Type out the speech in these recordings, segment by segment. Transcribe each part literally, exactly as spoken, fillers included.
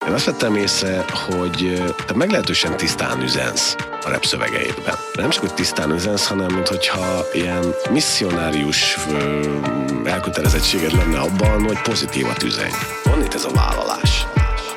Én azt vettem észre, hogy te meglehetősen tisztán üzensz a rap szövegeidben. Nem csak, hogy tisztán üzensz, hanem minthogyha ilyen misszionárius elkötelezettséged lenne abban, hogy pozitívat üzenj. Van itt ez a vállalás.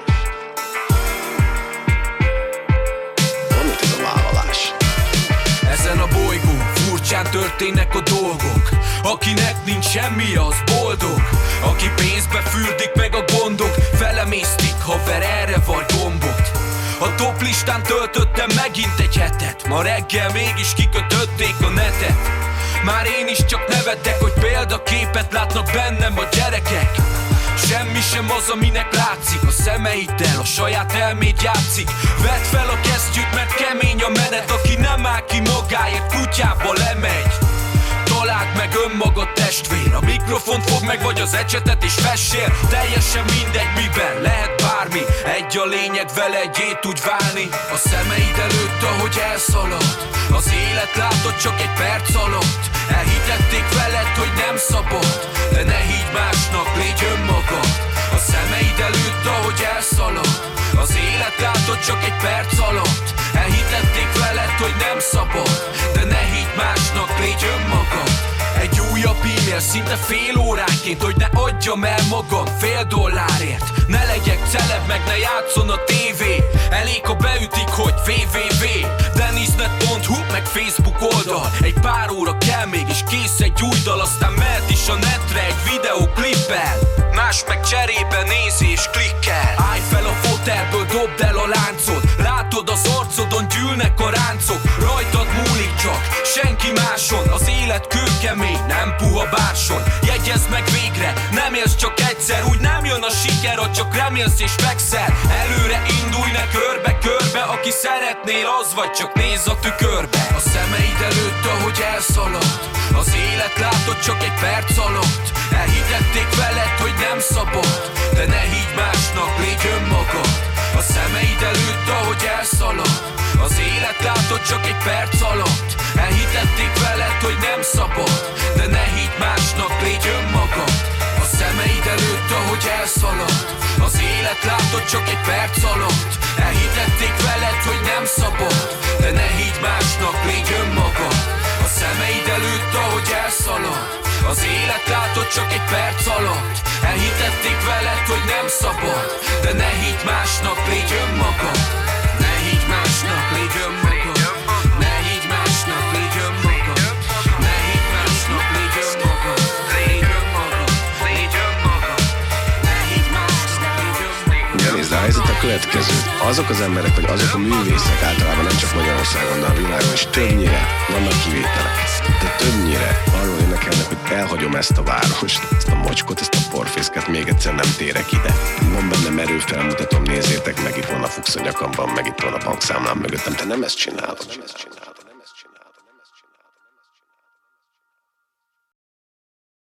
Van itt ez a vállalás. Ezen a bolygón furcsán történnek a dolgok. Akinek nincs semmi, az boldog. Aki pénzbe fürdik meg a gondok, felemésztik, haver, erre vagy gombot. A top listán töltöttem megint egy hetet, ma reggel mégis kikötötték a netet. Már én is csak nevetek, hogy példaképet látnak bennem a gyerekek. Semmi sem az, aminek látszik. A szemeiddel a saját elmét játszik. Vedd fel a kesztyűt, mert kemény a menet. Aki nem áll ki magáért, kutyába lemegy. Találd meg önmagad, testvér. A mikrofont fogd meg, vagy az ecsetet és fessél. Teljesen mindegy, miben lehet bármi. Egy a lényeg, vele egyé tudj válni. A szemeid előtt, ahogy elszalad. Az élet látod csak egy perc alatt. Elhitették veled, hogy nem szabad. De ne higgy másnak, légy önmagad. A szemeid előtt, ahogy elszalad. Az élet látod csak egy perc alatt. Elhitették veled, hogy nem szabad. De ne higgy másnak, légy önmagad. Egy újabb e-mail szinte fél óránként, hogy ne adjam el magam fél dollárért. Ne legyek celeb, meg ne játszon a tévé. Elég, ha beütik, hogy www Deniznet pont hu, meg Facebook oldal. Egy pár óra kell még, és kész egy új dal. Aztán mehet is a netre egy videóklippel. Más meg cserébe nézi és klikkel. Állj fel a fotelből, dobd el a láncot. Látod, az arcodon gyűlnek a ráncok. Rajtad múlik csak, senki máson. Az élet kőkemény, nem puha bárson. Jegyezd meg végre, nem élsz csak egyszer. Úgy nem jön a siker, ha csak remélsz és fekszel. Előre indulj, ne körbe-körbe. Aki szeretnél, az vagy, csak nézz a tükörbe. A szemeid előtt, ahogy elszalad. Az élet látod csak egy perc alatt. Elhitették veled, hogy nem szabad. De ne higgy másnak, légy önmagad. A szemeid előtt, ahogy elszalad. Az élet látod csak egy perc alatt. Elhitették veled, hogy nem szabad. De ne higgy másnak, légy önmagad. A szemeid előtt, ahogy elszalad. Az élet látod csak egy perc alatt. Elhitették veled, hogy nem szabad. De ne higgy másnak, légy önmagad. A szemeid előtt, ahogy elszalad. Az élet látod csak egy perc alatt. Elhitették veled, hogy nem szabad. De ne higgy másnak, légy önmagad. Ne higgy másnak, légy önmagad. Ne higgy másnak, légy önmagad. Ne higgy másnak, légy önmagad. Légy önmagad, légy önmagad. Ne higgy másnak, légy önmagad. Ja, nézd, a helyzet a következő. Azok az emberek, vagy azok a művészek általában nem csak Magyarországon, de a világon is többnyire, vannak kivételek, de többnyire arról énekelnek, hogy elhagyom ezt a várost, ezt a mocskot, ezt a porfészket, még egyszer nem térek ide. Van bennem erő, felmutatom, nézzétek meg, itt van a fuchs a nyakamban, meg itt van a bankszámlám mögöttem, te nem ezt csinálod.